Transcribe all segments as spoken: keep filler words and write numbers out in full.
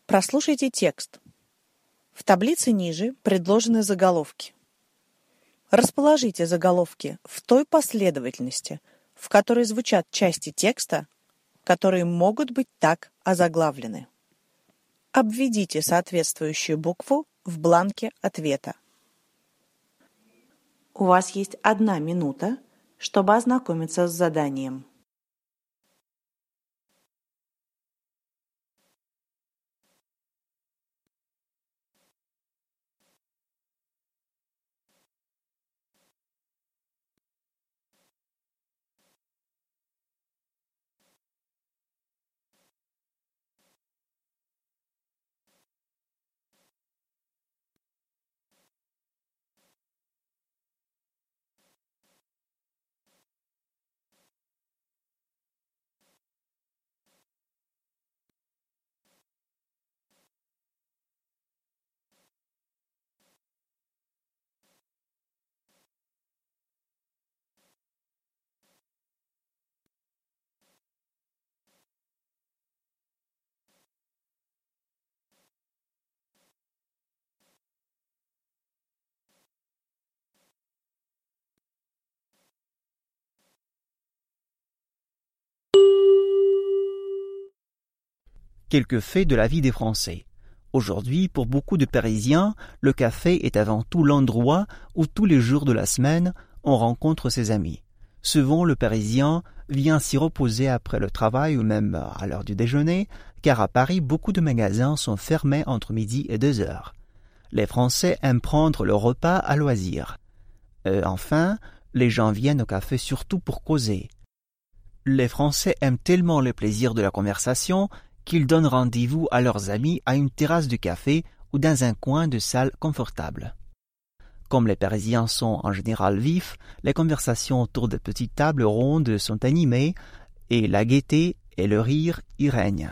Прослушайте текст. В таблице ниже предложены заголовки. Расположите заголовки в той последовательности, в которой звучат части текста, которые могут быть так озаглавлены. Обведите соответствующую букву в бланке ответа. У вас есть одна минута, чтобы ознакомиться с заданием. Quelques faits de la vie des Français. Aujourd'hui, pour beaucoup de Parisiens, le café est avant tout l'endroit où tous les jours de la semaine, on rencontre ses amis. Souvent, le Parisien vient s'y reposer après le travail ou même à l'heure du déjeuner, car à Paris, beaucoup de magasins sont fermés entre midi et deux heures. Les Français aiment prendre leur repas à loisir. Euh, enfin, les gens viennent au café surtout pour causer. Les Français aiment tellement le plaisir de la conversation qu'ils donnent rendez-vous à leurs amis à une terrasse de café ou dans un coin de salle confortable. Comme les Parisiens sont en général vifs, les conversations autour de petites tables rondes sont animées et la gaieté et le rire y règnent.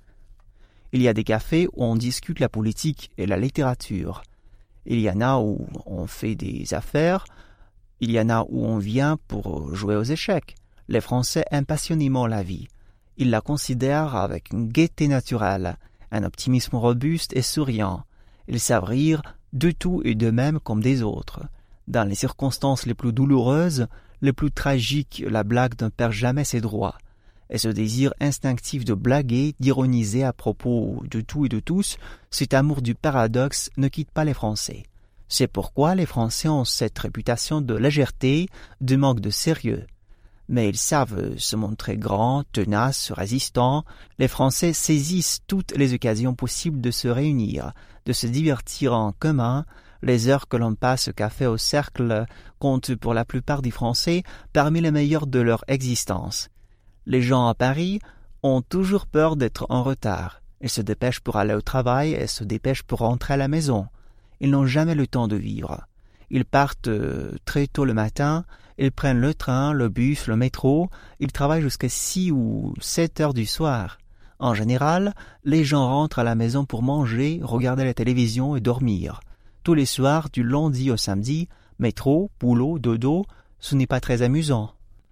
Il y a des cafés où on discute la politique et la littérature. Il y en a où on fait des affaires. Il y en a où on vient pour jouer aux échecs. Les Français aiment passionnément la vie. Ils la considèrent avec une gaieté naturelle, un optimisme robuste et souriant. Ils savent rire de tout et d'eux-mêmes comme des autres. Dans les circonstances les plus douloureuses, les plus tragiques, la blague ne perd jamais ses droits. Et ce désir instinctif de blaguer, d'ironiser à propos de tout et de tous, cet amour du paradoxe ne quitte pas les Français. C'est pourquoi les Français ont cette réputation de légèreté, de manque de sérieux. Mais ils savent se montrer grands, tenaces, résistants. Les Français saisissent toutes les occasions possibles de se réunir, de se divertir en commun. Les heures que l'on passe au café au cercle comptent pour la plupart des Français parmi les meilleures de leur existence. Les gens à Paris ont toujours peur d'être en retard. Ils se dépêchent pour aller au travail et se dépêchent pour rentrer à la maison. Ils n'ont jamais le temps de vivre. Ils partent très tôt le matin. Ils prennent le train, le bus, le métro. Ils travaillent jusqu'à six ou sept heures du soir. En général, les gens rentrent à la maison pour manger, regarder la télévision et dormir. Tous les soirs, du lundi au samedi, métro, boulot, dodo, ce n'est pas très amusant.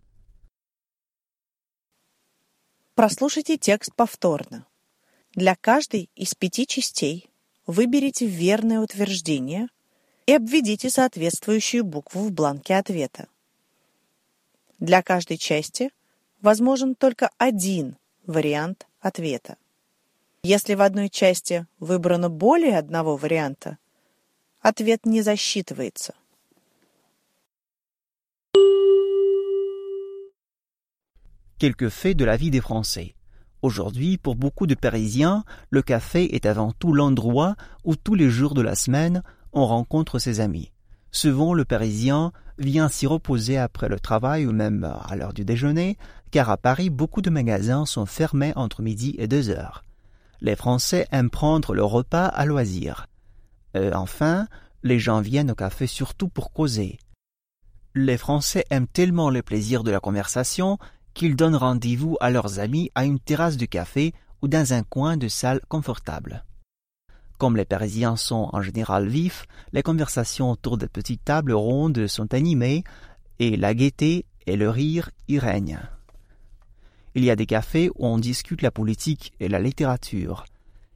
Прослушайте текст повторно. Для каждой из пяти частей выберите верное утверждение и обведите соответствующую букву в бланке ответа. Для каждой части возможен только один вариант ответа. Если в одной части выбрано более одного варианта, ответ не засчитывается. Quelques faits de la vie des Français. Aujourd'hui, pour beaucoup de Parisiens, le café est avant tout l'endroit où tous les jours de la semaine, on rencontre ses amis. Souvent, le Parisien vient s'y reposer après le travail ou même à l'heure du déjeuner, car à Paris, beaucoup de magasins sont fermés entre midi et deux heures. Les Français aiment prendre leur repas à loisir. Euh, enfin, les gens viennent au café surtout pour causer. Les Français aiment tellement le plaisir de la conversation qu'ils donnent rendez-vous à leurs amis à une terrasse de café ou dans un coin de salle confortable. Comme les Parisiens sont en général vifs, les conversations autour de petites tables rondes sont animées et la gaieté et le rire y règnent. Il y a des cafés où on discute la politique et la littérature.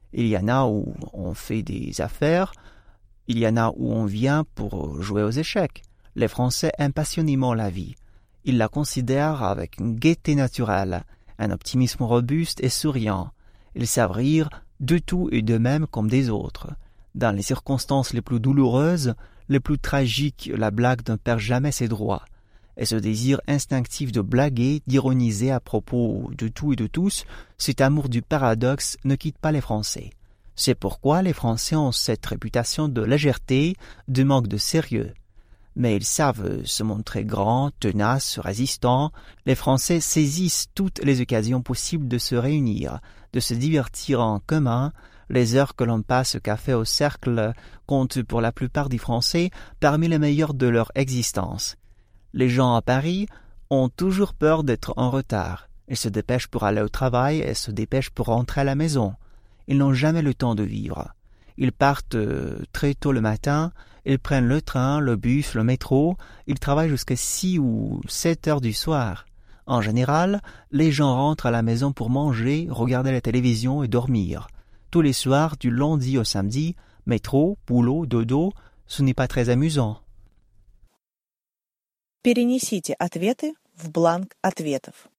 Il y en a où on fait des affaires, il y en a où on vient pour jouer aux échecs. Les Français aiment passionnément la vie. Ils la considèrent avec une gaieté naturelle, un optimisme robuste et souriant. Ils savent rire de tout et d'eux-mêmes comme des autres. Dans les circonstances les plus douloureuses, les plus tragiques, la blague ne perd jamais ses droits. Et ce désir instinctif de blaguer, d'ironiser à propos de tout et de tous, cet amour du paradoxe ne quitte pas les Français. C'est pourquoi les Français ont cette réputation de légèreté, de manque de sérieux. Mais ils savent se montrer grands, tenaces, résistants. Les Français saisissent toutes les occasions possibles de se réunir, de se divertir en commun. Les heures que l'on passe au café au cercle comptent pour la plupart des Français parmi les meilleures de leur existence. Les gens à Paris ont toujours peur d'être en retard. Ils se dépêchent pour aller au travail et se dépêchent pour rentrer à la maison. Ils n'ont jamais le temps de vivre. Ils partent très tôt le matin, ils prennent le train, le bus, le métro, ils travaillent jusqu'à six ou sept heures du soir. En général, les gens rentrent à la maison pour manger, regarder la télévision et dormir. Tous les soirs, du lundi au samedi, métro, boulot, dodo, ce n'est pas très amusant. Перенесите ответы в бланк ответов.